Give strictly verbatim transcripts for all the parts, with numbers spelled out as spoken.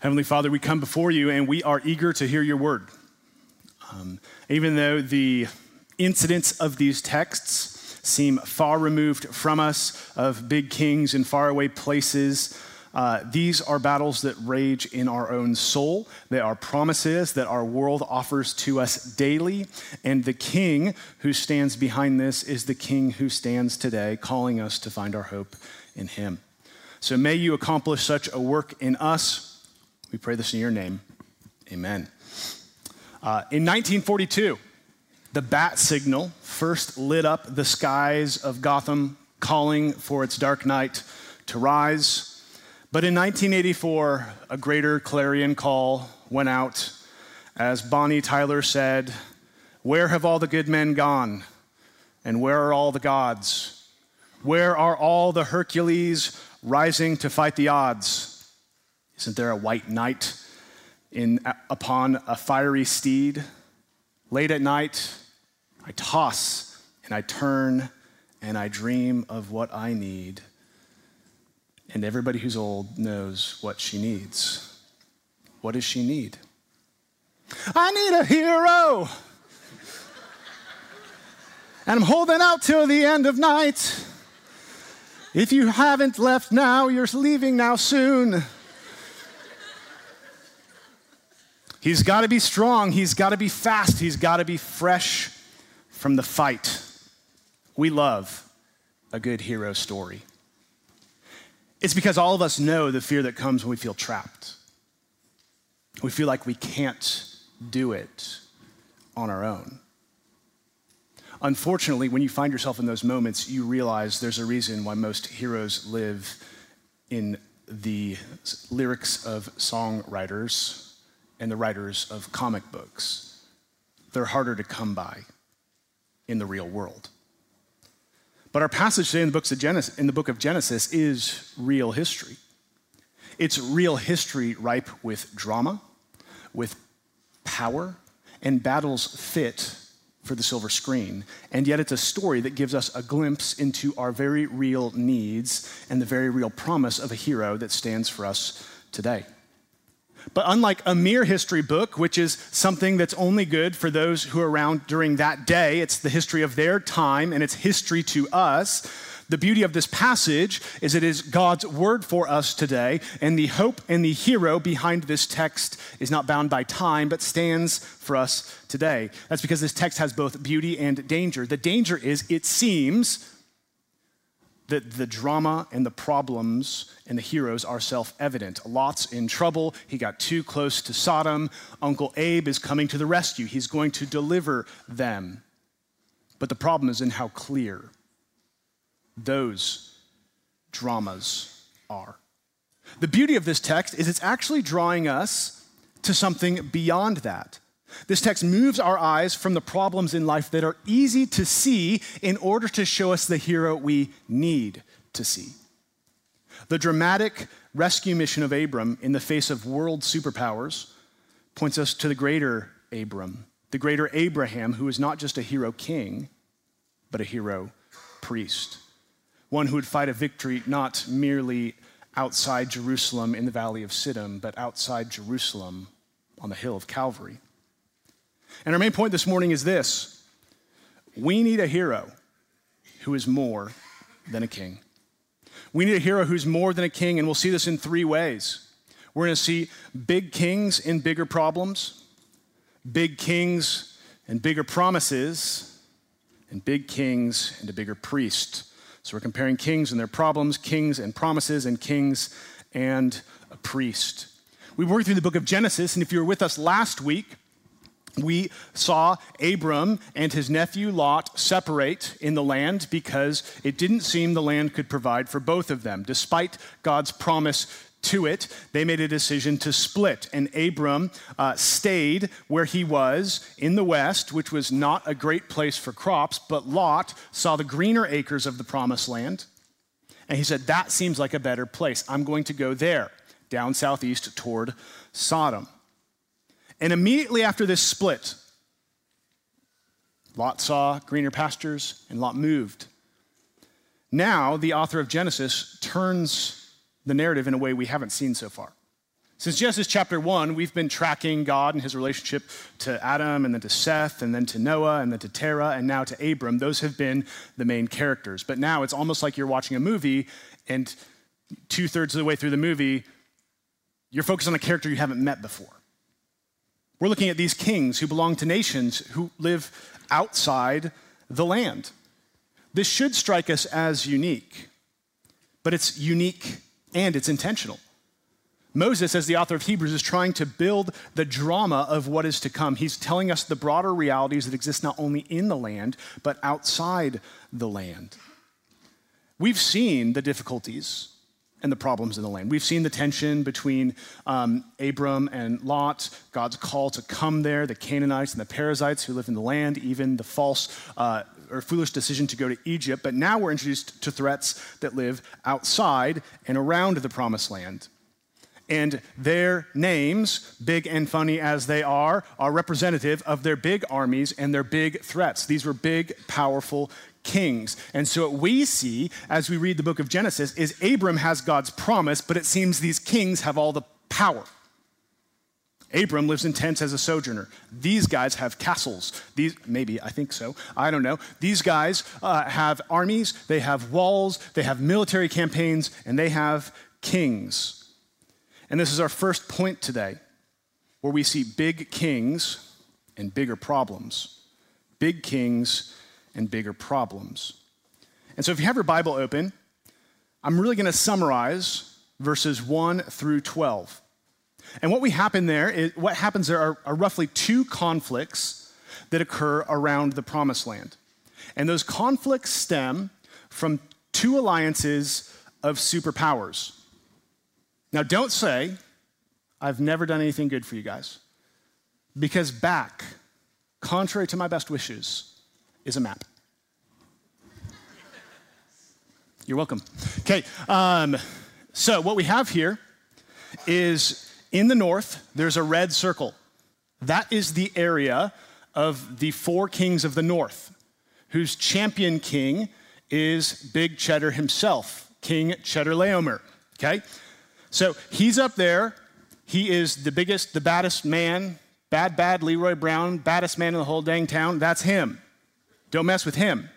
Heavenly Father, we come before you and we are eager to hear your word. Um, even though the incidents of these texts seem far removed from us, of big kings in faraway places, uh, these are battles that rage in our own soul. They are promises that our world offers to us daily. And the king who stands behind this is the king who stands today, calling us to find our hope in him. So may you accomplish such a work in us. We pray this in your name. Amen. Uh, in nineteen forty-two, the bat signal first lit up the skies of Gotham, calling for its dark night to rise. But in nineteen eighty-four, a greater clarion call went out as Bonnie Tyler said, "Where have all the good men gone? And where are all the gods? Where are all the Hercules rising to fight the odds? Isn't there a white knight in, upon a fiery steed? Late at night, I toss and I turn and I dream of what I need. And everybody who's old knows what she needs. What does she need? I need a hero. And I'm holding out till the end of night. If you haven't left now, you're leaving now soon. He's got to be strong. He's got to be fast. He's got to be fresh from the fight. We love a good hero story. It's because all of us know the fear that comes when we feel trapped. We feel like we can't do it on our own. Unfortunately, when you find yourself in those moments, you realize there's a reason why most heroes live in the lyrics of songwriters and the writers of comic books. They're harder to come by in the real world. But our passage today in the, books of Genesis, in the book of Genesis is real history. It's real history ripe with drama, with power, and battles fit for the silver screen. And yet it's a story that gives us a glimpse into our very real needs and the very real promise of a hero that stands for us today. But unlike a mere history book, which is something that's only good for those who are around during that day, it's the history of their time and it's history to us. The beauty of this passage is it is God's word for us today, and the hope and the hero behind this text is not bound by time, but stands for us today. That's because this text has both beauty and danger. The danger is it seems that the drama and the problems and the heroes are self-evident. Lot's in trouble. He got too close to Sodom. Uncle Abe is coming to the rescue. He's going to deliver them. But the problem is in how clear those dramas are. The beauty of this text is it's actually drawing us to something beyond that. This text moves our eyes from the problems in life that are easy to see in order to show us the hero we need to see. The dramatic rescue mission of Abram in the face of world superpowers points us to the greater Abram, the greater Abraham, who is not just a hero king, but a hero priest. One who would fight a victory not merely outside Jerusalem in the valley of Siddim, but outside Jerusalem on the hill of Calvary. And our main point this morning is this: we need a hero who is more than a king. We need a hero who's more than a king, and we'll see this in three ways. We're going to see big kings in bigger problems, big kings and bigger promises, and big kings and a bigger priest. So we're comparing kings and their problems, kings and promises, and kings and a priest. We worked through the book of Genesis, and if you were with us last week, we saw Abram and his nephew Lot separate in the land because it didn't seem the land could provide for both of them. Despite God's promise to it, they made a decision to split. And Abram uh, stayed where he was in the west, which was not a great place for crops, but Lot saw the greener acres of the promised land. And he said, that seems like a better place. I'm going to go there, down southeast toward Sodom. And immediately after this split, Lot saw greener pastures and Lot moved. Now, the author of Genesis turns the narrative in a way we haven't seen so far. Since Genesis chapter one, we've been tracking God and his relationship to Adam and then to Seth and then to Noah and then to Terah and now to Abram. Those have been the main characters. But now it's almost like you're watching a movie and two-thirds of the way through the movie, you're focused on a character you haven't met before. We're looking at these kings who belong to nations who live outside the land. This should strike us as unique, but it's unique and it's intentional. Moses, as the author of Hebrews, is trying to build the drama of what is to come. He's telling us the broader realities that exist not only in the land, but outside the land. We've seen the difficulties and the problems in the land. We've seen the tension between um, Abram and Lot, God's call to come there, the Canaanites and the Perizzites who live in the land, even the false uh, or foolish decision to go to Egypt. But now we're introduced to threats that live outside and around the promised land. And their names, big and funny as they are, are representative of their big armies and their big threats. These were big, powerful kings. And so what we see as we read the book of Genesis is Abram has God's promise, but it seems these kings have all the power. Abram lives in tents as a sojourner. These guys have castles. These, maybe, I think so. I don't know. These guys uh, have armies, they have walls, they have military campaigns, and they have kings. And this is our first point today, where we see big kings and bigger problems. Big kings and bigger problems. And so if you have your Bible open, I'm really going to summarize verses one through twelve. And what we happen there is, what happens there are, are roughly two conflicts that occur around the promised land. And those conflicts stem from two alliances of superpowers. Now, don't say, I've never done anything good for you guys, because back, contrary to my best wishes, is a map. You're welcome. Okay, um, so what we have here is in the north, there's a red circle. That is the area of the four kings of the north, whose champion king is Big Cheddar himself, King Chedorlaomer, okay? So he's up there. He is the biggest, the baddest man, bad, bad Leroy Brown, baddest man in the whole dang town. That's him. Don't mess with him.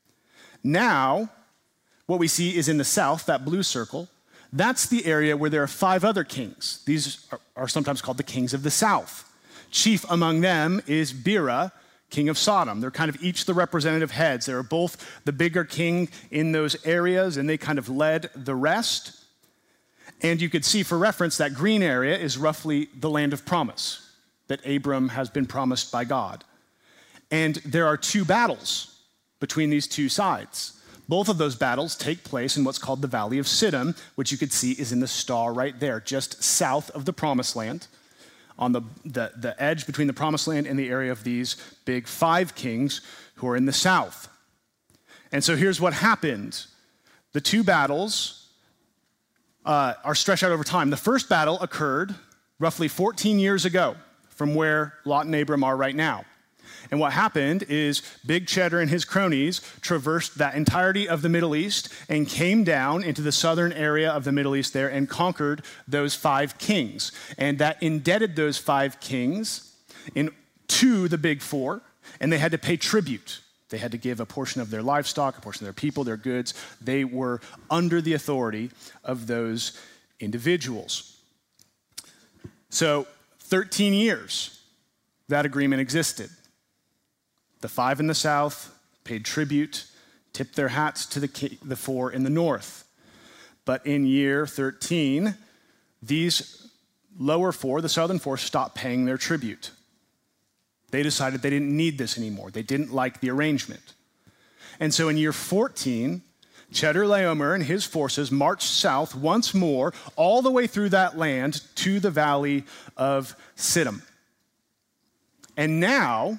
Now, what we see is in the south, that blue circle, that's the area where there are five other kings. These are, are sometimes called the kings of the south. Chief among them is Bera, king of Sodom. They're kind of each the representative heads. They were both the bigger king in those areas, and they kind of led the rest. And you could see for reference that green area is roughly the land of promise that Abram has been promised by God. And there are two battles between these two sides. Both of those battles take place in what's called the Valley of Siddim, which you could see is in the star right there, just south of the promised land, on the, the, the edge between the promised land and the area of these big five kings who are in the south. And so here's what happened. The two battles Uh, are stretched out over time. The first battle occurred roughly fourteen years ago from where Lot and Abram are right now. And what happened is Big Cheddar and his cronies traversed that entirety of the Middle East and came down into the southern area of the Middle East there and conquered those five kings. And that indebted those five kings in, to the big four, and they had to pay tribute. They had to give a portion of their livestock, a portion of their people, their goods. They were under the authority of those individuals. So thirteen years, that agreement existed. The five in the south paid tribute, tipped their hats to the, the four in the north. But in year thirteen, these lower four, the southern four, stopped paying their tribute. They decided they didn't need this anymore. They didn't like the arrangement. And so in year fourteen, Chedorlaomer and his forces marched south once more, all the way through that land to the Valley of Siddim. And now,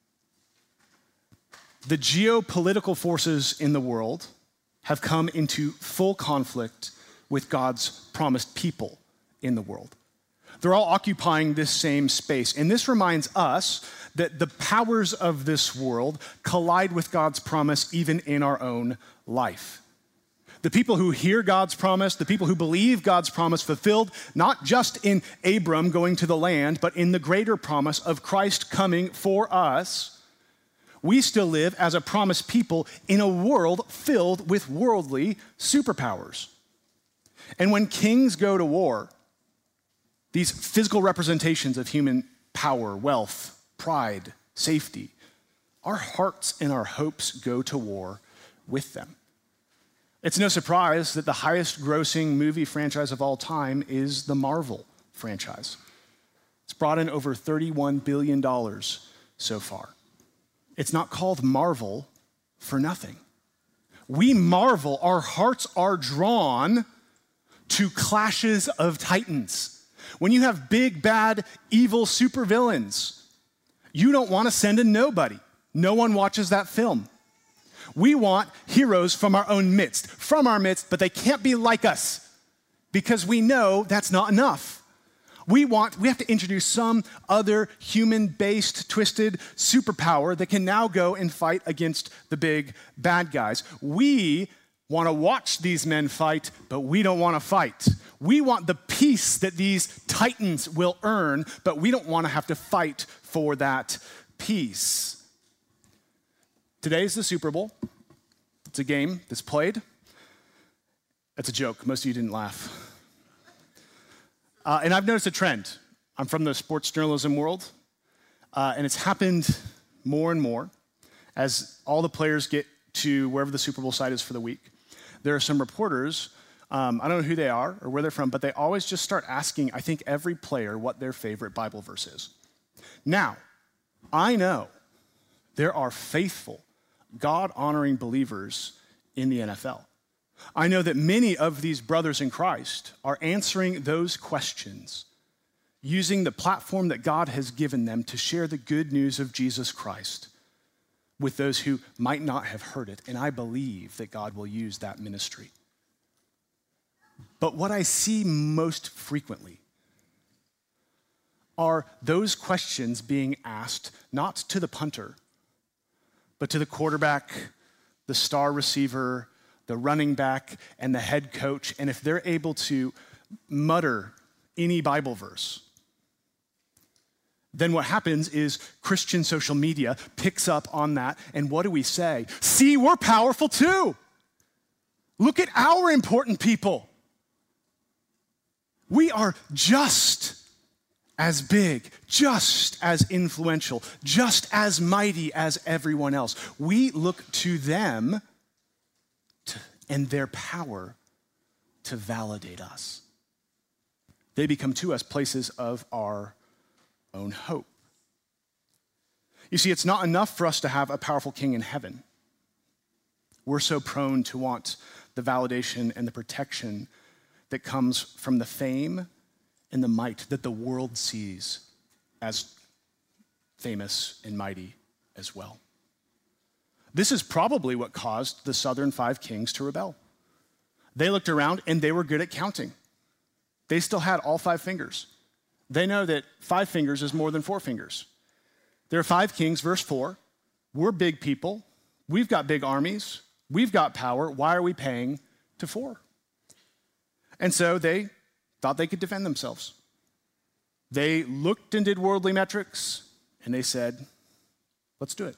the geopolitical forces in the world have come into full conflict with God's promised people in the world. They're all occupying this same space. And this reminds us that the powers of this world collide with God's promise even in our own life. The people who hear God's promise, the people who believe God's promise fulfilled, not just in Abram going to the land, but in the greater promise of Christ coming for us, we still live as a promised people in a world filled with worldly superpowers. And when kings go to war, these physical representations of human power, wealth, pride, safety, our hearts and our hopes go to war with them. It's no surprise that the highest grossing movie franchise of all time is the Marvel franchise. It's brought in over thirty-one billion dollars so far. It's not called Marvel for nothing. We marvel, our hearts are drawn to clashes of titans. When you have big, bad, evil supervillains, you don't want to send a nobody. No one watches that film. We want heroes from our own midst, from our midst, but they can't be like us because we know that's not enough. We want, we have to introduce some other human-based, twisted superpower that can now go and fight against the big bad guys. We want to watch these men fight, but we don't want to fight. We want the peace that these titans will earn, but we don't want to have to fight for that peace. Today's the Super Bowl. It's a game that's played. That's a joke. Most of you didn't laugh. Uh, and I've noticed a trend. I'm from the sports journalism world, uh, and it's happened more and more as all the players get to wherever the Super Bowl site is for the week. There are some reporters, um, I don't know who they are or where they're from, but they always just start asking, I think, every player what their favorite Bible verse is. Now, I know there are faithful, God-honoring believers in the N F L. I know that many of these brothers in Christ are answering those questions using the platform that God has given them to share the good news of Jesus Christ with those who might not have heard it. And I believe that God will use that ministry. But what I see most frequently are those questions being asked not to the punter, but to the quarterback, the star receiver, the running back, and the head coach. And if they're able to mutter any Bible verse, then what happens is Christian social media picks up on that. And what do we say? See, we're powerful too. Look at our important people. We are just as big, just as influential, just as mighty as everyone else. We look to them to, and their power to validate us. They become to us places of our own hope. You see, it's not enough for us to have a powerful king in heaven. We're so prone to want the validation and the protection that comes from the fame and the might that the world sees as famous and mighty as well. This is probably what caused the southern five kings to rebel. They looked around and they were good at counting. They still had all five fingers. They know that five fingers is more than four fingers. There are five kings, verse four. We're big people. We've got big armies. We've got power. Why are we paying to four? And so they thought they could defend themselves. They looked and did worldly metrics, and they said, let's do it.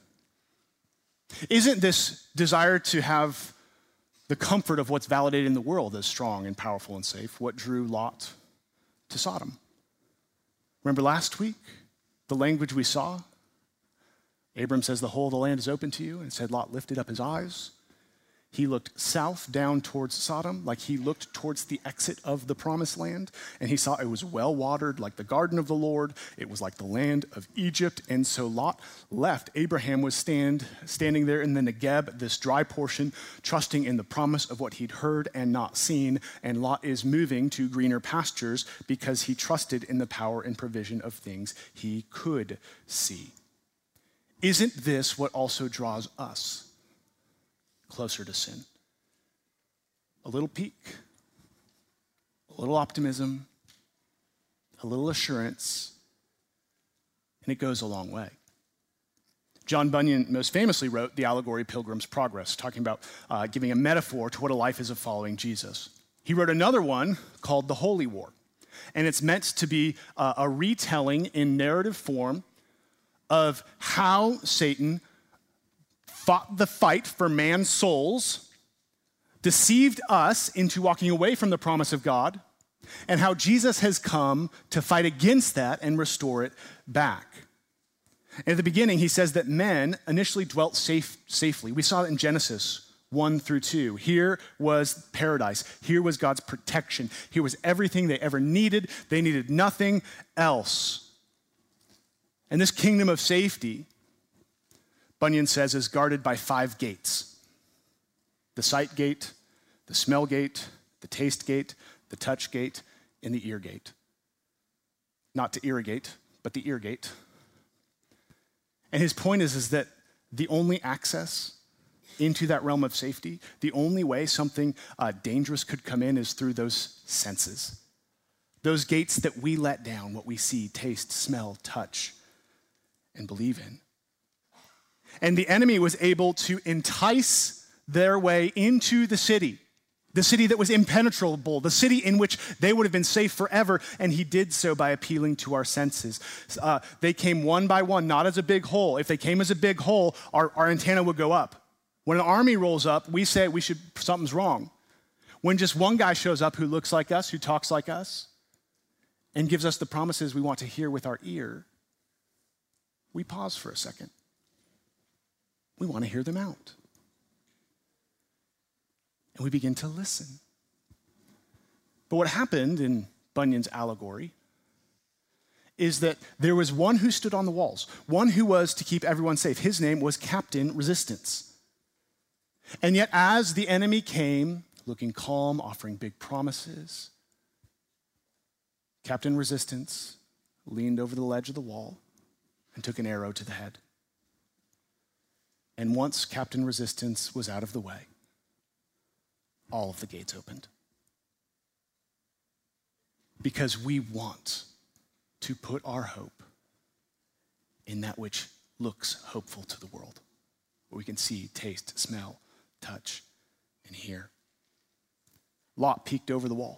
Isn't this desire to have the comfort of what's validated in the world as strong and powerful and safe what drew Lot to Sodom? Remember last week, the language we saw? Abram says, the whole of the land is open to you, and said Lot lifted up his eyes. He looked south down towards Sodom, like he looked towards the exit of the promised land, and he saw it was well watered, like the garden of the Lord. It was like the land of Egypt, and so Lot left. Abraham was stand, standing there in the Negeb, this dry portion, trusting in the promise of what he'd heard and not seen, and Lot is moving to greener pastures because he trusted in the power and provision of things he could see. Isn't this what also draws us closer to sin? A little peak, a little optimism, a little assurance, and it goes a long way. John Bunyan most famously wrote the allegory Pilgrim's Progress, talking about uh, giving a metaphor to what a life is of following Jesus. He wrote another one called The Holy War, and it's meant to be uh, a retelling in narrative form of how Satan fought the fight for man's souls, deceived us into walking away from the promise of God, and how Jesus has come to fight against that and restore it back. And at the beginning, he says that men initially dwelt safe, safely. We saw it in Genesis one through two. Here was paradise. Here was God's protection. Here was everything they ever needed. They needed nothing else. And this kingdom of safety, Bunyan says, is guarded by five gates. The sight gate, the smell gate, the taste gate, the touch gate, and the ear gate. Not to irrigate, but the ear gate. And his point is, is that the only access into that realm of safety, the only way something uh, dangerous could come in is through those senses. Those gates that we let down, what we see, taste, smell, touch, and believe in. And the enemy was able to entice their way into the city, the city that was impenetrable, the city in which they would have been safe forever, and he did so by appealing to our senses. Uh, they came one by one, not as a big hole. If they came as a big hole, our, our antenna would go up. When an army rolls up, we say we should something's wrong. When just one guy shows up who looks like us, who talks like us, and gives us the promises we want to hear with our ear, we pause for a second. We want to hear them out. And we begin to listen. But what happened in Bunyan's allegory is that there was one who stood on the walls, one who was to keep everyone safe. His name was Captain Resistance. And yet as the enemy came, looking calm, offering big promises, Captain Resistance leaned over the ledge of the wall and took an arrow to the head. And once Captain Resistance was out of the way, all of the gates opened. Because we want to put our hope in that which looks hopeful to the world, where we can see, taste, smell, touch, and hear. Lot peeked over the wall.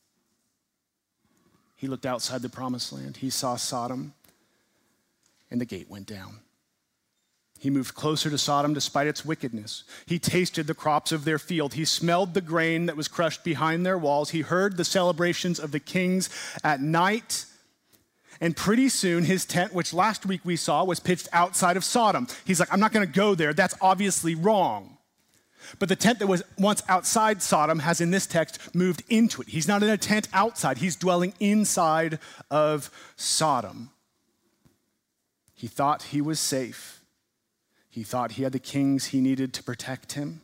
He looked outside the promised land. He saw Sodom, and the gate went down. He moved closer to Sodom despite its wickedness. He tasted the crops of their field. He smelled the grain that was crushed behind their walls. He heard the celebrations of the kings at night. And pretty soon, his tent, which last week we saw, was pitched outside of Sodom. He's like, I'm not going to go there. That's obviously wrong. But the tent that was once outside Sodom has, in this text, moved into it. He's not in a tent outside. He's dwelling inside of Sodom. He thought he was safe. He thought he had the kings he needed to protect him.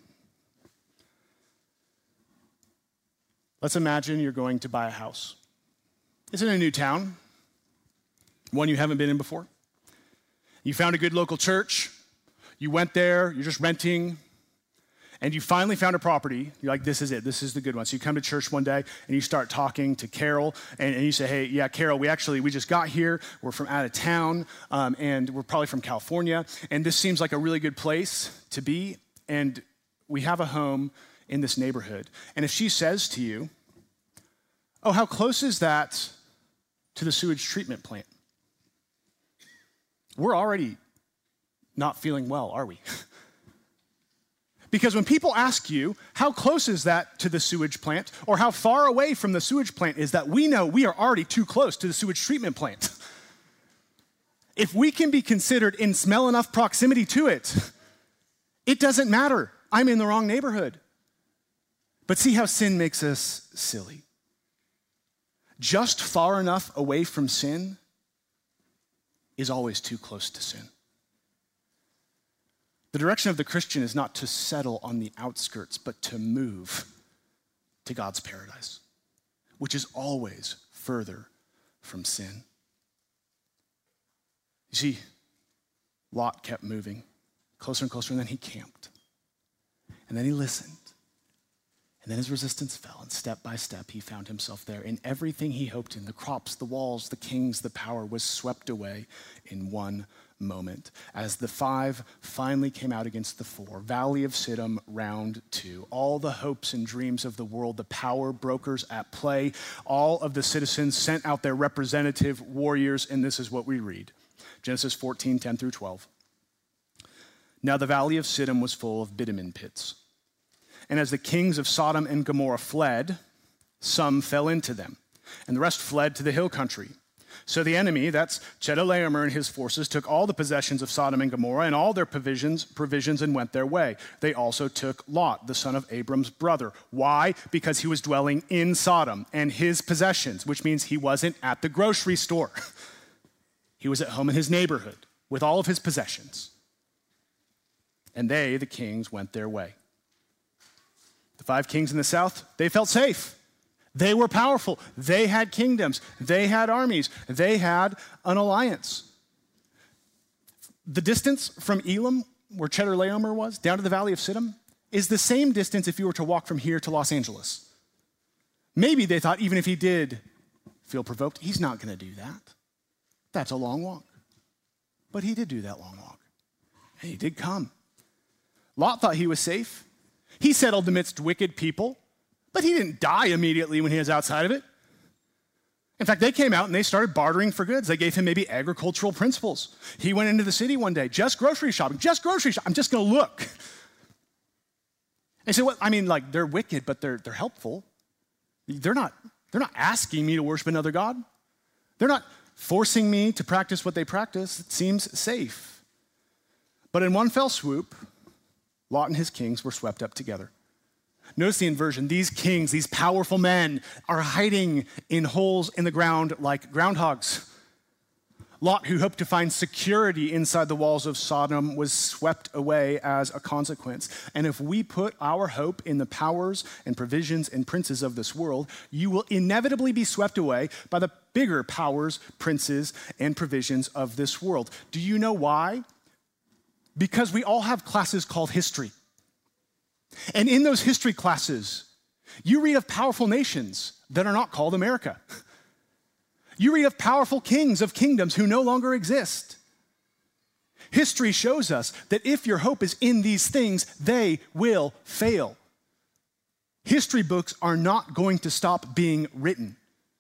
Let's imagine you're going to buy a house. It's in a new town, one you haven't been in before. You found a good local church. You went there. You're just renting. And you finally found a property. You're like, this is it. This is the good one. So you come to church one day and you start talking to Carol and, and you say, hey, yeah, Carol, we actually, we just got here. We're from out of town um, and we're probably from California. And this seems like a really good place to be. And we have a home in this neighborhood. And if she says to you, oh, how close is that to the sewage treatment plant? We're already not feeling well, are we? Because when people ask you, how close is that to the sewage plant, or how far away from the sewage plant is that, we know we are already too close to the sewage treatment plant. If we can be considered in smell enough proximity to it, it doesn't matter. I'm in the wrong neighborhood. But see how sin makes us silly. Just far enough away from sin is always too close to sin. The direction of the Christian is not to settle on the outskirts, but to move to God's paradise, which is always further from sin. You see, Lot kept moving closer and closer, and then he camped. And then he listened. And And then his resistance fell, and step by step he found himself there. And everything he hoped in, the crops, the walls, the kings, the power, was swept away in one moment. As the five finally came out against the four, Valley of Siddim, round two. All the hopes and dreams of the world, the power brokers at play, all of the citizens sent out their representative warriors, and this is what we read. Genesis fourteen, ten through twelve. Now the Valley of Siddim was full of bitumen pits. And as the kings of Sodom and Gomorrah fled, some fell into them, and the rest fled to the hill country. So the enemy, that's Chedorlaomer and his forces, took all the possessions of Sodom and Gomorrah and all their provisions, provisions and went their way. They also took Lot, the son of Abram's brother. Why? Because he was dwelling in Sodom and his possessions, which means he wasn't at the grocery store. He was at home in his neighborhood with all of his possessions. And they, the kings, went their way. The five kings in the south, they felt safe. They were powerful. They had kingdoms. They had armies. They had an alliance. The distance from Elam, where Chedorlaomer was, down to the Valley of Siddim, is the same distance if you were to walk from here to Los Angeles. Maybe they thought even if he did feel provoked, he's not going to do that. That's a long walk. But he did do that long walk. And he did come. Lot thought he was safe. He settled amidst wicked people, but he didn't die immediately when he was outside of it. In fact, they came out and they started bartering for goods. They gave him maybe agricultural principles. He went into the city one day, just grocery shopping, just grocery shopping. I'm just going to look. And so, what? I mean, like, they're wicked, but they're, they're helpful. They're not, they're not asking me to worship another god. They're not forcing me to practice what they practice. It seems safe. But in one fell swoop, Lot and his kings were swept up together. Notice the inversion. These kings, these powerful men, are hiding in holes in the ground like groundhogs. Lot, who hoped to find security inside the walls of Sodom, was swept away as a consequence. And if we put our hope in the powers and provisions and princes of this world, you will inevitably be swept away by the bigger powers, princes, and provisions of this world. Do you know why? Because we all have classes called history. And in those history classes, you read of powerful nations that are not called America. You read of powerful kings of kingdoms who no longer exist. History shows us that if your hope is in these things, they will fail. History books are not going to stop being written,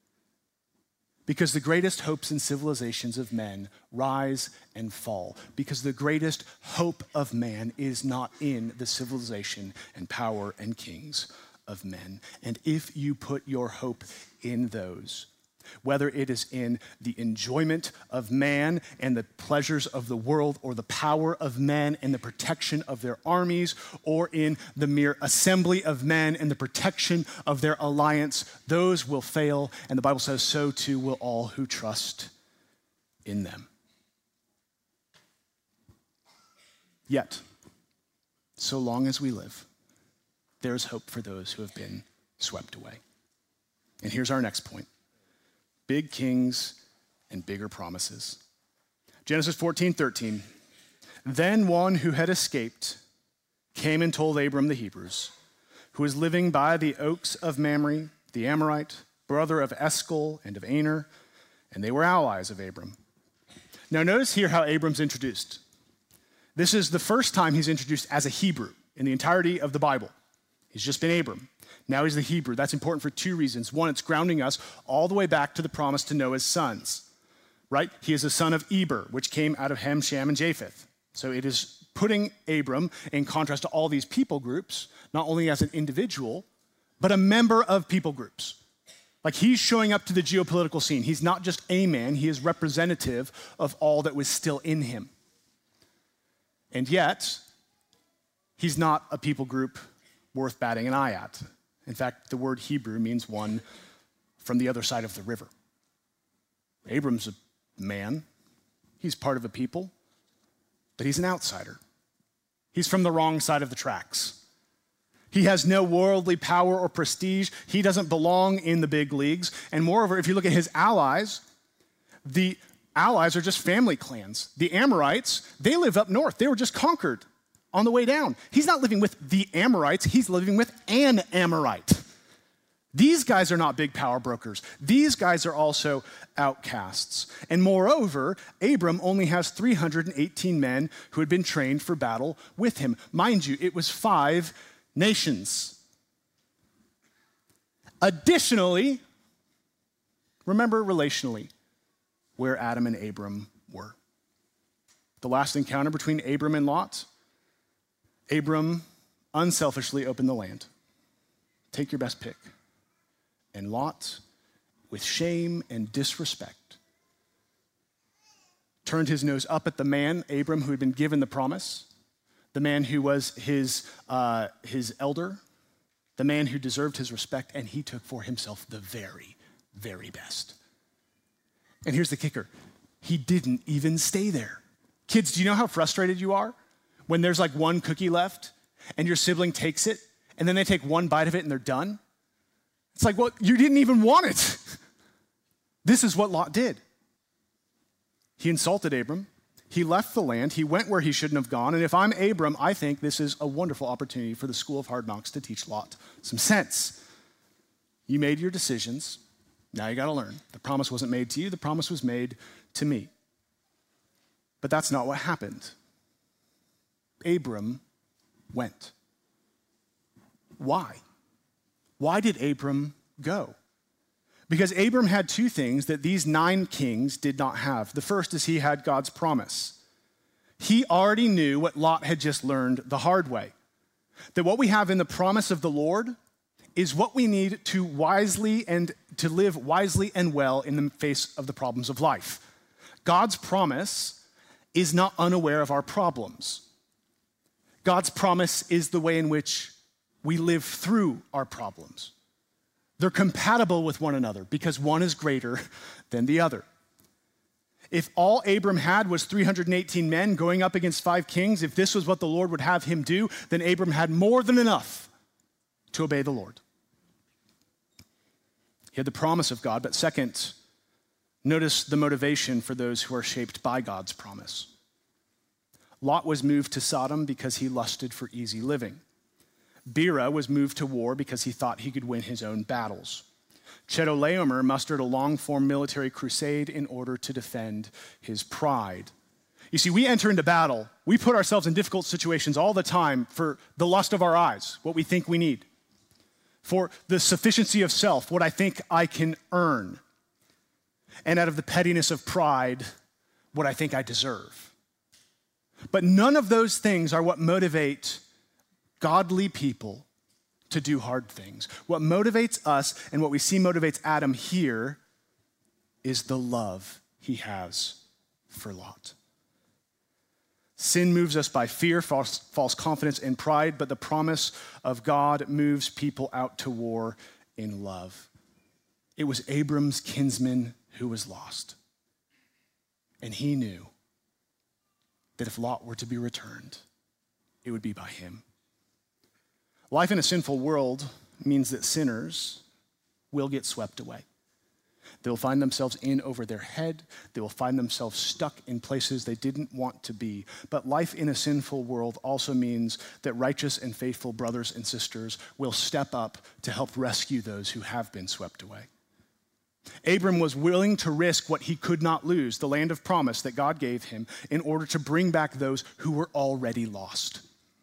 because the greatest hopes and civilizations of men rise and fall. Because the greatest hope of man is not in the civilization and power and kings of men. And if you put your hope in those, whether it is in the enjoyment of man and the pleasures of the world, or the power of men and the protection of their armies, or in the mere assembly of men and the protection of their alliance, those will fail. And the Bible says so too will all who trust in them. Yet, so long as we live, there is hope for those who have been swept away. And here's our next point. Big kings and bigger promises. Genesis fourteen, thirteen. Then one who had escaped came and told Abram the Hebrews, who was living by the oaks of Mamre, the Amorite, brother of Eshcol and of Aner, and they were allies of Abram. Now notice here how Abram's introduced. This is the first time he's introduced as a Hebrew in the entirety of the Bible. He's just been Abram. Now he's the Hebrew. That's important for two reasons. One, it's grounding us all the way back to the promise to Noah's sons, right? He is a son of Eber, which came out of Ham, Shem, and Japheth. So it is putting Abram in contrast to all these people groups, not only as an individual, but a member of people groups. Like, he's showing up to the geopolitical scene. He's not just a man, he is representative of all that was still in him. And yet, he's not a people group worth batting an eye at. In fact, the word Hebrew means one from the other side of the river. Abram's a man. He's part of a people, but he's an outsider. He's from the wrong side of the tracks. He has no worldly power or prestige. He doesn't belong in the big leagues. And moreover, if you look at his allies, the allies are just family clans. The Amorites, they live up north. They were just conquered. on the way down. He's not living with the Amorites, he's living with an Amorite. These guys are not big power brokers. These guys are also outcasts. And moreover, Abram only has three hundred eighteen men who had been trained for battle with him. Mind you, it was five nations. Additionally, remember relationally where Adam and Abram were. The last encounter between Abram and Lot, Abram unselfishly opened the land. Take your best pick. And Lot, with shame and disrespect, turned his nose up at the man, Abram, who had been given the promise, the man who was his, uh, his elder, the man who deserved his respect, and he took for himself the very, very best. And here's the kicker. He didn't even stay there. Kids, do you know how frustrated you are when there's like one cookie left and your sibling takes it and then they take one bite of it and they're done? It's like, well, you didn't even want it. This is what Lot did. He insulted Abram. He left the land. He went where he shouldn't have gone. And if I'm Abram, I think this is a wonderful opportunity for the School of Hard Knocks to teach Lot some sense. You made your decisions. Now you got to learn. The promise wasn't made to you. The promise was made to me. But that's not what happened. Abram went. Why? Why did Abram go? Because Abram had two things that these nine kings did not have. The first is he had God's promise. He already knew what Lot had just learned the hard way. That what we have in the promise of the Lord is what we need to wisely and to live wisely and well in the face of the problems of life. God's promise is not unaware of our problems. God's promise is the way in which we live through our problems. They're compatible with one another because one is greater than the other. If all Abram had was three hundred eighteen men going up against five kings, if this was what the Lord would have him do, then Abram had more than enough to obey the Lord. He had the promise of God, but second, notice the motivation for those who are shaped by God's promise. Lot was moved to Sodom because he lusted for easy living. Bera was moved to war because he thought he could win his own battles. Chedorlaomer mustered a long-form military crusade in order to defend his pride. You see, we enter into battle. We put ourselves in difficult situations all the time for the lust of our eyes, what we think we need, for the sufficiency of self, what I think I can earn, and out of the pettiness of pride, what I think I deserve. But none of those things are what motivate godly people to do hard things. What motivates us and what we see motivates Adam here is the love he has for Lot. Sin moves us by fear, false, false confidence, and pride, but the promise of God moves people out to war in love. It was Abram's kinsman who was lost. And he knew that if Lot were to be returned, it would be by him. Life in a sinful world means that sinners will get swept away. They'll find themselves in over their head. They will find themselves stuck in places they didn't want to be. But life in a sinful world also means that righteous and faithful brothers and sisters will step up to help rescue those who have been swept away. Abram was willing to risk what he could not lose, the land of promise that God gave him, in order to bring back those who were already lost.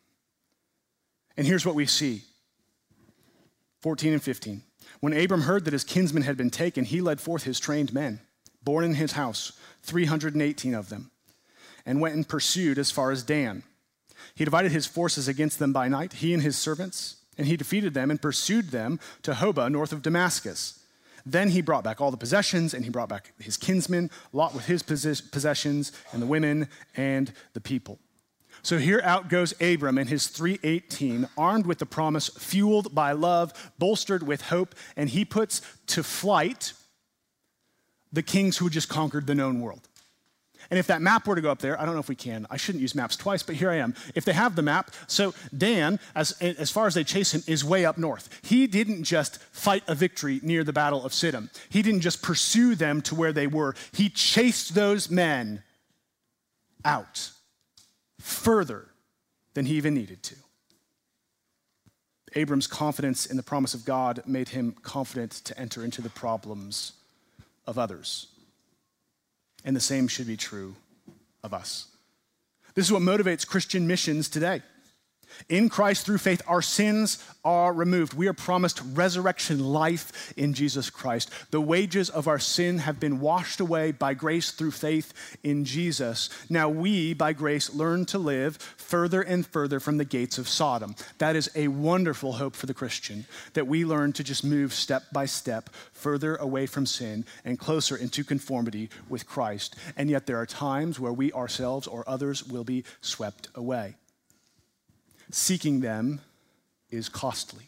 And here's what we see, fourteen and fifteen. When Abram heard that his kinsman had been taken, he led forth his trained men, born in his house, three hundred eighteen of them, and went and pursued as far as Dan. He divided his forces against them by night, he and his servants, and he defeated them and pursued them to Hobah, north of Damascus. Then he brought back all the possessions, and he brought back his kinsman, Lot with his possessions, and the women and the people. So here out goes Abram and his three eighteen, armed with the promise, fueled by love, bolstered with hope, and he puts to flight the kings who had just conquered the known world. And if that map were to go up there, I don't know if we can. I shouldn't use maps twice, but here I am. If they have the map, so Dan, as, as far as they chase him, is way up north. He didn't just fight a victory near the Battle of Siddim. He didn't just pursue them to where they were. He chased those men out further than he even needed to. Abram's confidence in the promise of God made him confident to enter into the problems of others. And the same should be true of us. This is what motivates Christian missions today. In Christ, through faith, our sins are removed. We are promised resurrection life in Jesus Christ. The wages of our sin have been washed away by grace through faith in Jesus. Now we, by grace, learn to live further and further from the gates of Sodom. That is a wonderful hope for the Christian, that we learn to just move step by step further away from sin and closer into conformity with Christ. And yet there are times where we ourselves or others will be swept away. Seeking them is costly.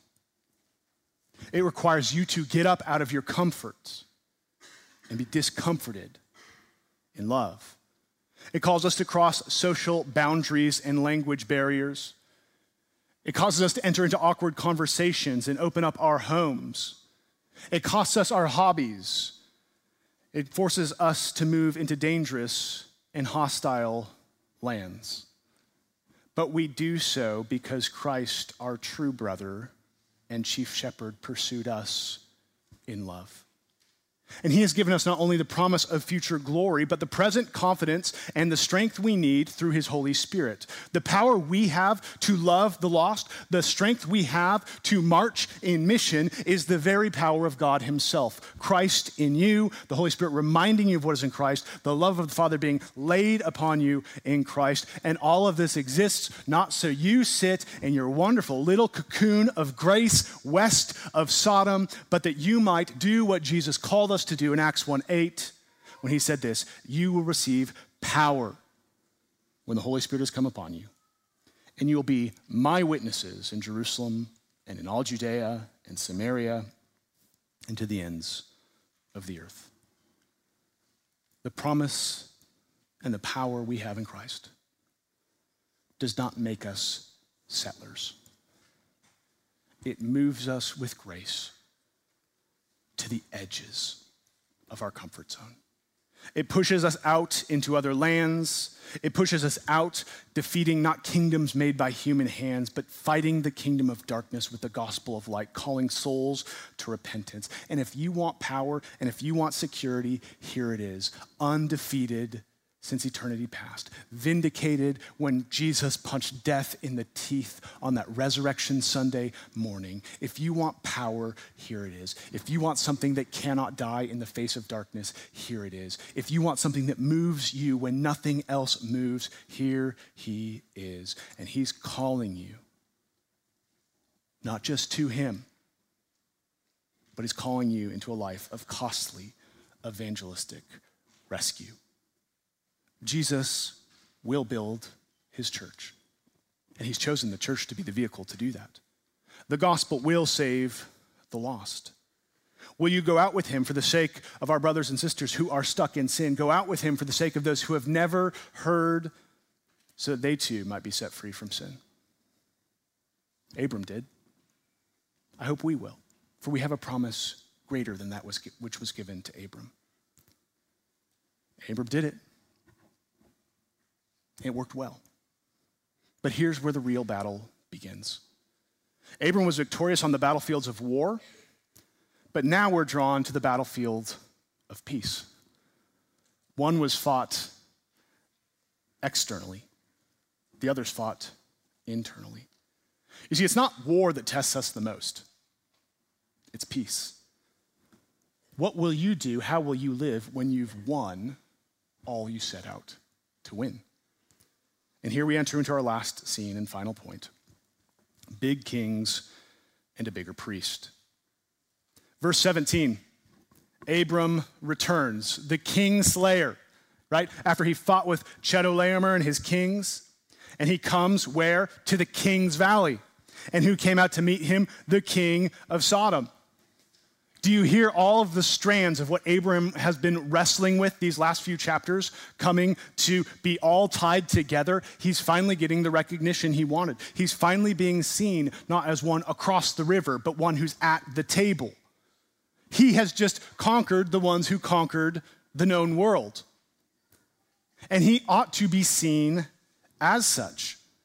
It requires you to get up out of your comfort and be discomforted in love. It calls us to cross social boundaries and language barriers. It causes us to enter into awkward conversations and open up our homes. It costs us our hobbies. It forces us to move into dangerous and hostile lands. But we do so because Christ, our true brother and chief shepherd, pursued us in love. And he has given us not only the promise of future glory, but the present confidence and the strength we need through his Holy Spirit. The power we have to love the lost, the strength we have to march in mission is the very power of God himself. Christ in you, the Holy Spirit reminding you of what is in Christ, the love of the Father being laid upon you in Christ. And all of this exists not so you sit in your wonderful little cocoon of grace west of Sodom, but that you might do what Jesus called us to do in Acts one eight, when he said this: you will receive power when the Holy Spirit has come upon you, and you will be my witnesses in Jerusalem and in all Judea and Samaria and to the ends of the earth. The promise and the power we have in Christ does not make us settlers. It moves us with grace to the edges of our comfort zone. It pushes us out into other lands. It pushes us out, defeating not kingdoms made by human hands, but fighting the kingdom of darkness with the gospel of light, calling souls to repentance. And if you want power and if you want security, here it is, undefeated since eternity past, vindicated when Jesus punched death in the teeth on that resurrection Sunday morning. If you want power, here it is. If you want something that cannot die in the face of darkness, here it is. If you want something that moves you when nothing else moves, here he is. And he's calling you, not just to him, but he's calling you into a life of costly evangelistic rescue. Jesus will build his church, and he's chosen the church to be the vehicle to do that. The gospel will save the lost. Will you go out with him for the sake of our brothers and sisters who are stuck in sin? Go out with him for the sake of those who have never heard, so that they too might be set free from sin. Abram did. I hope we will, for we have a promise greater than that was, which was given to Abram. Abram did it. It worked well. But here's where the real battle begins. Abram was victorious on the battlefields of war, but now we're drawn to the battlefield of peace. One was fought externally. The others fought internally. You see, it's not war that tests us the most. It's peace. What will you do? How will you live when you've won all you set out to win? And here we enter into our last scene and final point. Big kings and a bigger priest. Verse seventeen, Abram returns, the king slayer, right? After he fought with Chedorlaomer and his kings, and he comes where? To the king's valley. And who came out to meet him? The king of Sodom. Do you hear all of the strands of what Abram has been wrestling with these last few chapters coming to be all tied together? He's finally getting the recognition he wanted. He's finally being seen not as one across the river, but one who's at the table. He has just conquered the ones who conquered the known world. And he ought to be seen as such.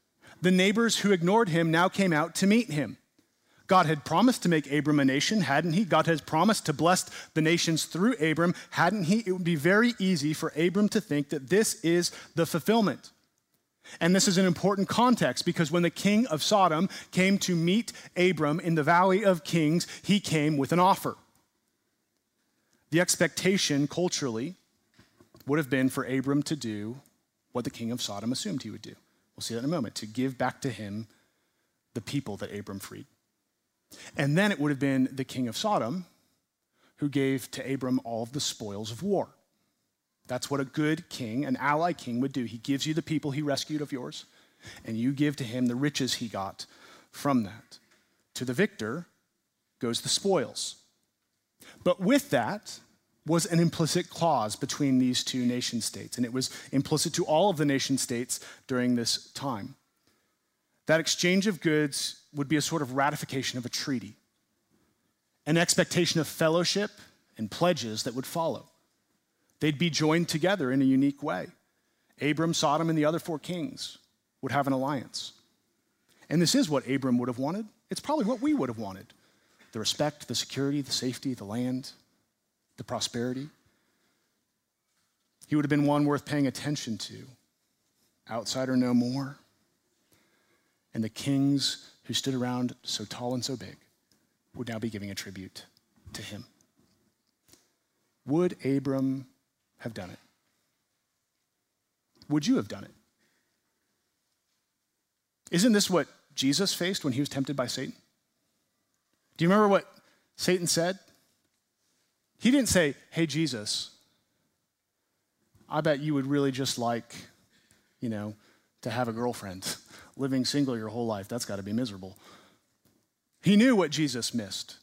The neighbors who ignored him now came out to meet him. God had promised to make Abram a nation, hadn't he? God has promised to bless the nations through Abram, hadn't he? It would be very easy for Abram to think that this is the fulfillment. And this is an important context because when the king of Sodom came to meet Abram in the Valley of Kings, he came with an offer. The expectation culturally would have been for Abram to do what the king of Sodom assumed he would do. We'll see that in a moment, to give back to him the people that Abram freed. And then it would have been the king of Sodom who gave to Abram all of the spoils of war. That's what a good king, an ally king, would do. He gives you the people he rescued of yours, and you give to him the riches he got from that. To the victor goes the spoils. But with that was an implicit clause between these two nation states, and it was implicit to all of the nation states during this time. That exchange of goods would be a sort of ratification of a treaty, an expectation of fellowship and pledges that would follow. They'd be joined together in a unique way. Abram, Sodom, and the other four kings would have an alliance. And this is what Abram would have wanted. It's probably what we would have wanted. The respect, the security, the safety, the land, the prosperity. He would have been one worth paying attention to. Outsider no more. And the kings who stood around so tall and so big would now be giving a tribute to him. Would Abram have done it? Would you have done it? Isn't this what Jesus faced when he was tempted by Satan? Do you remember what Satan said? He didn't say, hey, Jesus, I bet you would really just like, you know, to have a girlfriend. Living single your whole life, that's got to be miserable. He knew what Jesus missed.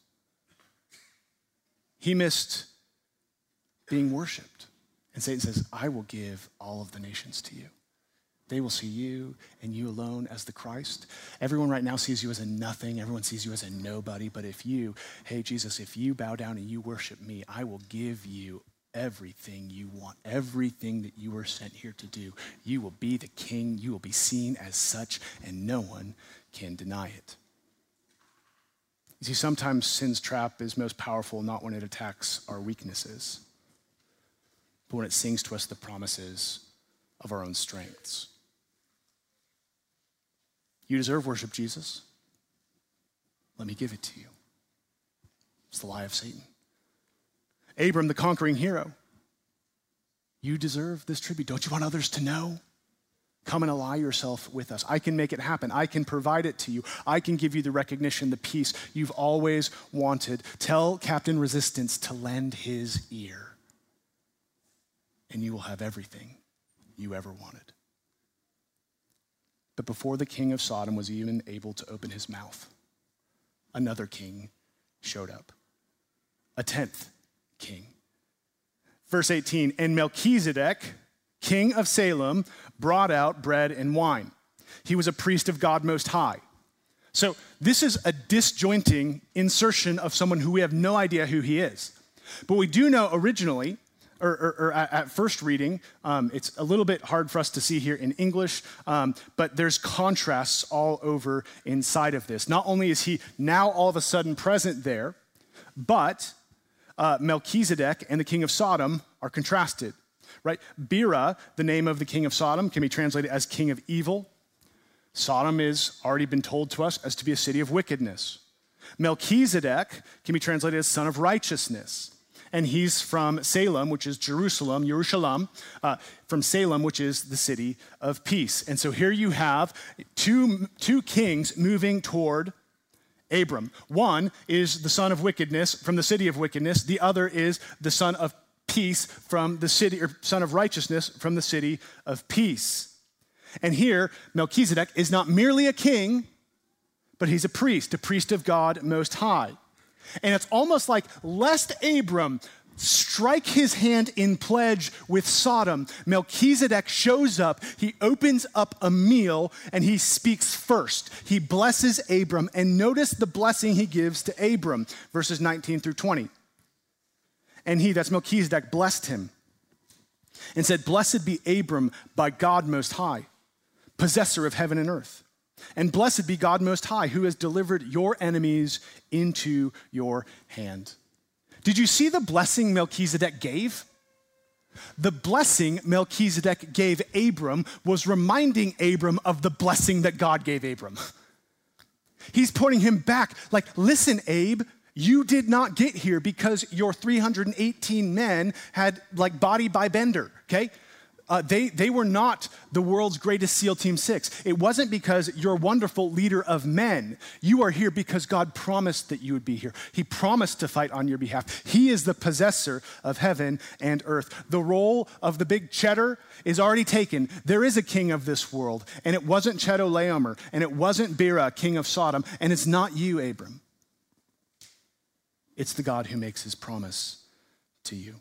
He missed being worshiped. And Satan says, I will give all of the nations to you. They will see you and you alone as the Christ. Everyone right now sees you as a nothing. Everyone sees you as a nobody. But if you, hey, Jesus, if you bow down and you worship me, I will give you everything you want, everything that you were sent here to do. You will be the king. You will be seen as such, and no one can deny it. You see, sometimes sin's trap is most powerful not when it attacks our weaknesses, but when it sings to us the promises of our own strengths. You deserve worship, Jesus. Let me give it to you. It's the lie of Satan. Abram, the conquering hero. You deserve this tribute. Don't you want others to know? Come and ally yourself with us. I can make it happen. I can provide it to you. I can give you the recognition, the peace you've always wanted. Tell Captain Resistance to lend his ear, and you will have everything you ever wanted. But before the king of Sodom was even able to open his mouth, another king showed up. A tenth king. Verse eighteen, and Melchizedek, king of Salem, brought out bread and wine. He was a priest of God Most High. So this is a disjointing insertion of someone who we have no idea who he is. But we do know originally, or, or, or at first reading, um, it's a little bit hard for us to see here in English, um, but there's contrasts all over inside of this. Not only is he now all of a sudden present there, but uh, Melchizedek and the king of Sodom are contrasted, right? Bera, the name of the king of Sodom, can be translated as king of evil. Sodom is already been told to us as to be a city of wickedness. Melchizedek can be translated as son of righteousness. And he's from Salem, which is Jerusalem, Jerusalem, uh, from Salem, which is the city of peace. And so here you have two, two kings moving toward Abram. One is the son of wickedness from the city of wickedness. The other is the son of peace from the city, or son of righteousness from the city of peace. And here, Melchizedek is not merely a king, but he's a priest, a priest of God Most High. And it's almost like, lest Abram strike his hand in pledge with Sodom, Melchizedek shows up, he opens up a meal, and he speaks first. He blesses Abram, and notice the blessing he gives to Abram, verses nineteen through twenty. And he, that's Melchizedek, blessed him and said, blessed be Abram by God Most High, possessor of heaven and earth. And blessed be God Most High, who has delivered your enemies into your hand. Did you see the blessing Melchizedek gave? The blessing Melchizedek gave Abram was reminding Abram of the blessing that God gave Abram. He's pointing him back, like, listen, Abe, you did not get here because your three hundred eighteen men had like body by Bender, okay? Uh, they, they were not the world's greatest SEAL Team Six. It wasn't because you're a wonderful leader of men. You are here because God promised that you would be here. He promised to fight on your behalf. He is the possessor of heaven and earth. The role of the big cheddar is already taken. There is a king of this world, and it wasn't Chedorlaomer, and it wasn't Bera, king of Sodom, and it's not you, Abram. It's the God who makes his promise to you.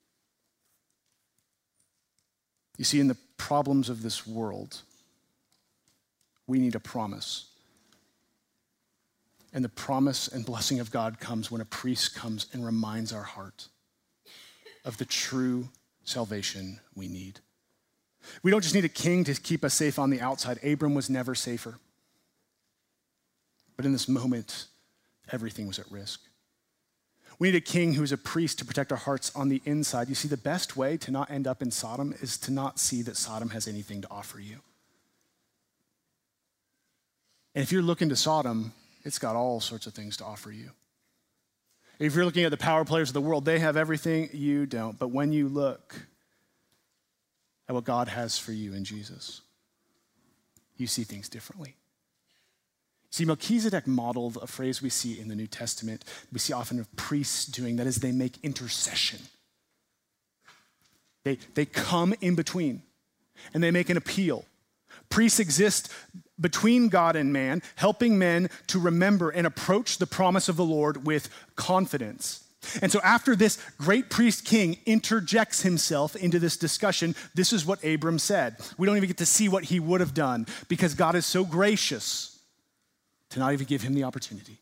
You see, in the problems of this world, we need a promise. And the promise and blessing of God comes when a priest comes and reminds our heart of the true salvation we need. We don't just need a king to keep us safe on the outside. Abram was never safer. But in this moment, everything was at risk. We need a king who is a priest to protect our hearts on the inside. You see, the best way to not end up in Sodom is to not see that Sodom has anything to offer you. And if you're looking to Sodom, it's got all sorts of things to offer you. If you're looking at the power players of the world, they have everything you don't. But when you look at what God has for you in Jesus, you see things differently. See, Melchizedek modeled a phrase we see in the New Testament, we see often of priests doing, that is, they make intercession. They, they come in between, and they make an appeal. Priests exist between God and man, helping men to remember and approach the promise of the Lord with confidence. And so after this great priest king interjects himself into this discussion, this is what Abram said. We don't even get to see what he would have done because God is so gracious to not even give him the opportunity.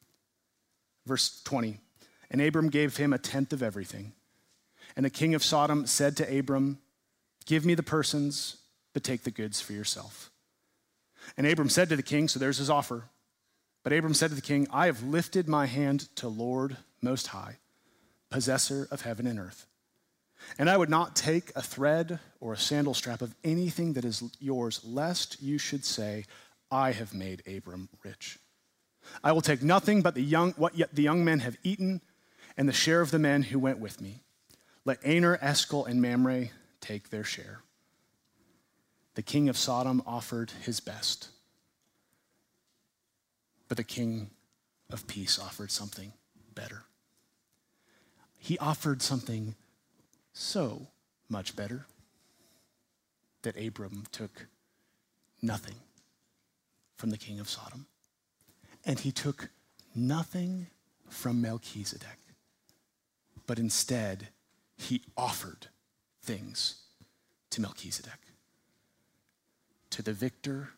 Verse twenty, and Abram gave him a tenth of everything. And the king of Sodom said to Abram, give me the persons, but take the goods for yourself. And Abram said to the king, so there's his offer. But Abram said to the king, I have lifted my hand to Lord Most High, possessor of heaven and earth. And I would not take a thread or a sandal strap of anything that is yours, lest you should say, I have made Abram rich. I will take nothing but the young, what yet the young men have eaten and the share of the men who went with me. Let Aner, Eshcol, and Mamre take their share. The king of Sodom offered his best, but the king of peace offered something better. He offered something so much better that Abram took nothing from the king of Sodom. And he took nothing from Melchizedek, but instead he offered things to Melchizedek. To the victor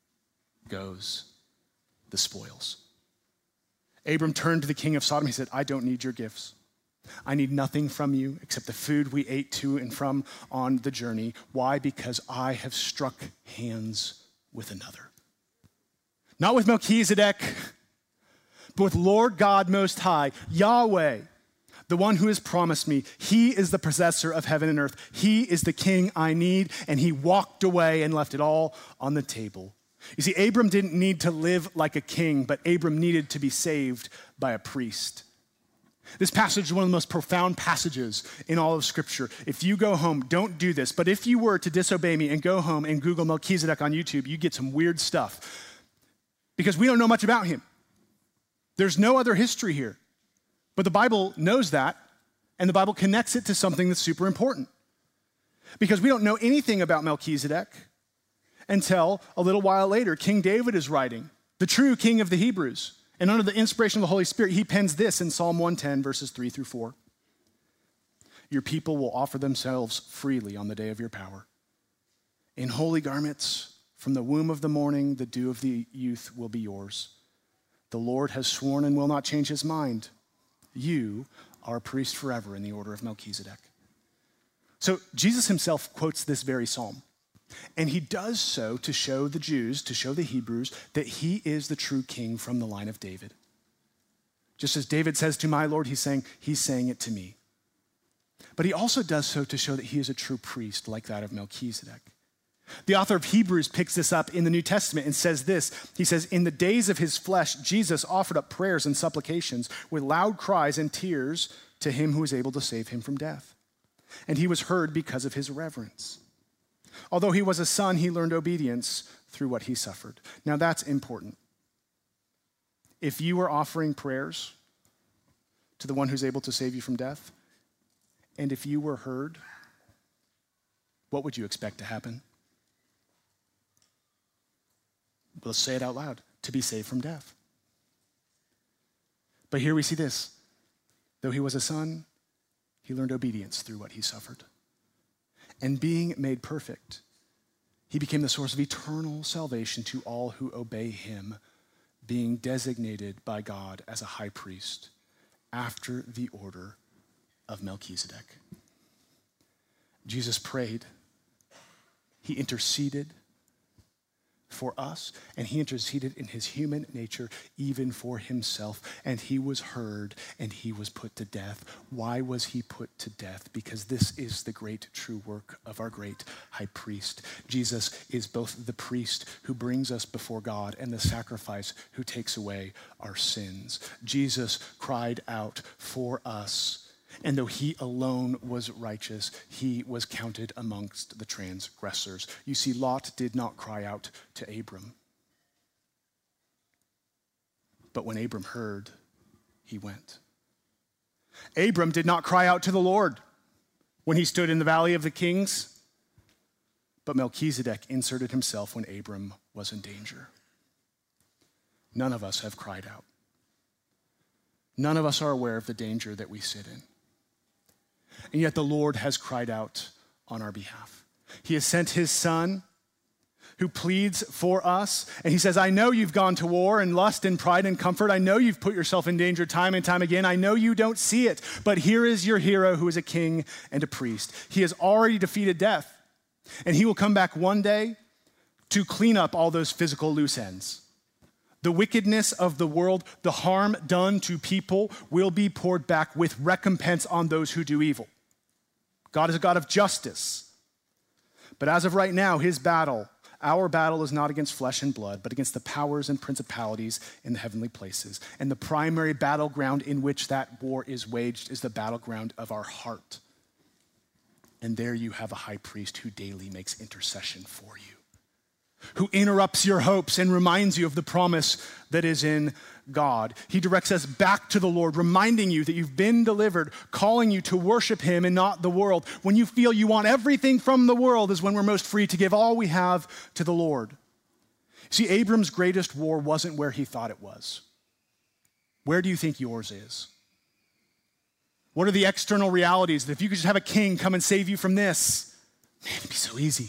goes the spoils. Abram turned to the king of Sodom. He said, I don't need your gifts. I need nothing from you except the food we ate to and from on the journey. Why? Because I have struck hands with another. Not with Melchizedek, but with Lord God Most High, Yahweh, the one who has promised me. He is the possessor of heaven and earth. He is the king I need, and he walked away and left it all on the table. You see, Abram didn't need to live like a king, but Abram needed to be saved by a priest. This passage is one of the most profound passages in all of Scripture. If you go home, don't do this, but if you were to disobey me and go home and Google Melchizedek on YouTube, you get some weird stuff because we don't know much about him. There's no other history here, but the Bible knows that, and the Bible connects it to something that's super important because we don't know anything about Melchizedek until a little while later. King David is writing, the true king of the Hebrews. And under the inspiration of the Holy Spirit, he pens this in Psalm one ten, verses three through four. Your people will offer themselves freely on the day of your power. In holy garments, from the womb of the morning, the dew of the youth will be yours. The Lord has sworn and will not change his mind. You are a priest forever in the order of Melchizedek. So Jesus himself quotes this very psalm. And he does so to show the Jews, to show the Hebrews, that he is the true king from the line of David. Just as David says to my Lord, he's saying, he's saying it to me. But he also does so to show that he is a true priest like that of Melchizedek. The author of Hebrews picks this up in the New Testament and says this. He says, in the days of his flesh, Jesus offered up prayers and supplications with loud cries and tears to him who was able to save him from death. And he was heard because of his reverence. Although he was a son, he learned obedience through what he suffered. Now that's important. If you are offering prayers to the one who's able to save you from death, and if you were heard, what would you expect to happen? Let's say it out loud, to be saved from death. But here we see this. Though he was a son, he learned obedience through what he suffered. And being made perfect, he became the source of eternal salvation to all who obey him, being designated by God as a high priest after the order of Melchizedek. Jesus prayed. He interceded for us, and he interceded in his human nature even for himself, and he was heard and he was put to death. Why was he put to death? Because this is the great true work of our great high priest. Jesus is both the priest who brings us before God and the sacrifice who takes away our sins. Jesus cried out for us. And though he alone was righteous, he was counted amongst the transgressors. You see, Lot did not cry out to Abram. But when Abram heard, he went. Abram did not cry out to the Lord when he stood in the valley of the kings. But Melchizedek inserted himself when Abram was in danger. None of us have cried out. None of us are aware of the danger that we sit in. And yet the Lord has cried out on our behalf. He has sent his son who pleads for us. And he says, I know you've gone to war and lust and pride and comfort. I know you've put yourself in danger time and time again. I know you don't see it. But here is your hero who is a king and a priest. He has already defeated death. And he will come back one day to clean up all those physical loose ends. The wickedness of the world, the harm done to people will be poured back with recompense on those who do evil. God is a God of justice. But as of right now, his battle, our battle is not against flesh and blood, but against the powers and principalities in the heavenly places. And the primary battleground in which that war is waged is the battleground of our heart. And there you have a high priest who daily makes intercession for you, who interrupts your hopes and reminds you of the promise that is in God. He directs us back to the Lord, reminding you that you've been delivered, calling you to worship him and not the world. When you feel you want everything from the world is when we're most free to give all we have to the Lord. See, Abram's greatest war wasn't where he thought it was. Where do you think yours is? What are the external realities that if you could just have a king come and save you from this, man, it'd be so easy.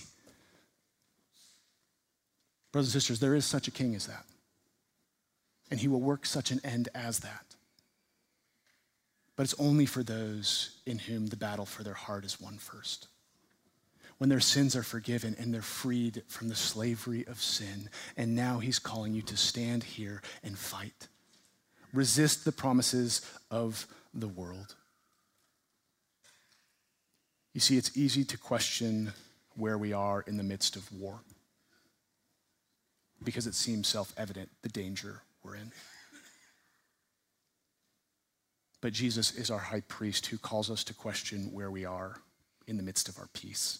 Brothers and sisters, there is such a king as that. And he will work such an end as that. But it's only for those in whom the battle for their heart is won first. When their sins are forgiven and they're freed from the slavery of sin. And now he's calling you to stand here and fight. Resist the promises of the world. You see, it's easy to question where we are in the midst of war, because it seems self-evident the danger we're in. But Jesus is our high priest who calls us to question where we are in the midst of our peace.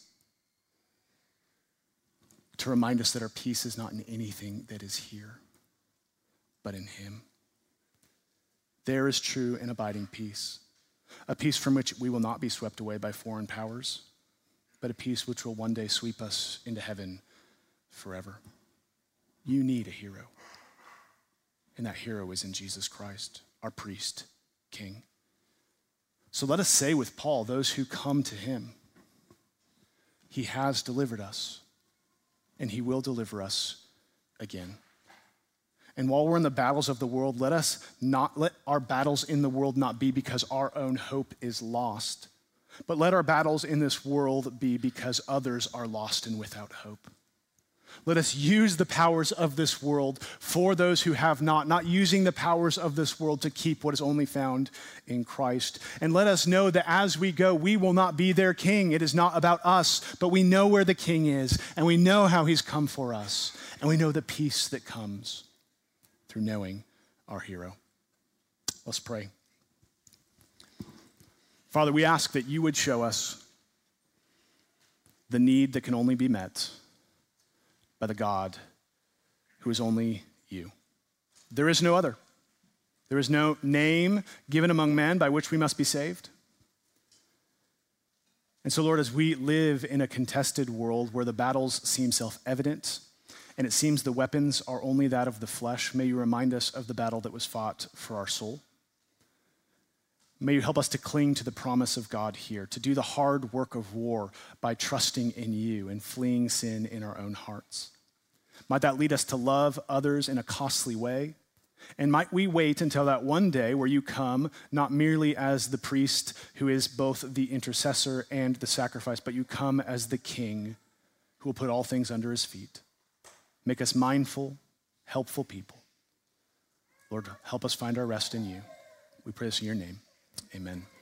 To remind us that our peace is not in anything that is here, but in him. There is true and abiding peace, a peace from which we will not be swept away by foreign powers, but a peace which will one day sweep us into heaven forever. You need a hero. And that hero is in Jesus Christ, our priest, king. So let us say with Paul, those who come to him, he has delivered us, and he will deliver us again. And while we're in the battles of the world, let us not let our battles in the world not be because our own hope is lost, But let our battles in this world be because others are lost and without hope. Let us use the powers of this world for those who have not, not using the powers of this world to keep what is only found in Christ. And let us know that as we go, we will not be their king. It is not about us, but we know where the king is, and we know how he's come for us, and we know the peace that comes through knowing our hero. Let's pray. Father, we ask that you would show us the need that can only be met by the God who is only you. There is no other. There is no name given among men by which we must be saved. And so, Lord, as we live in a contested world where the battles seem self-evident and it seems the weapons are only that of the flesh, may you remind us of the battle that was fought for our soul. May you help us to cling to the promise of God here, to do the hard work of war by trusting in you and fleeing sin in our own hearts. Might that lead us to love others in a costly way? And might we wait until that one day where you come, not merely as the priest who is both the intercessor and the sacrifice, but you come as the king who will put all things under his feet. Make us mindful, helpful people. Lord, help us find our rest in you. We pray this in your name. Amen.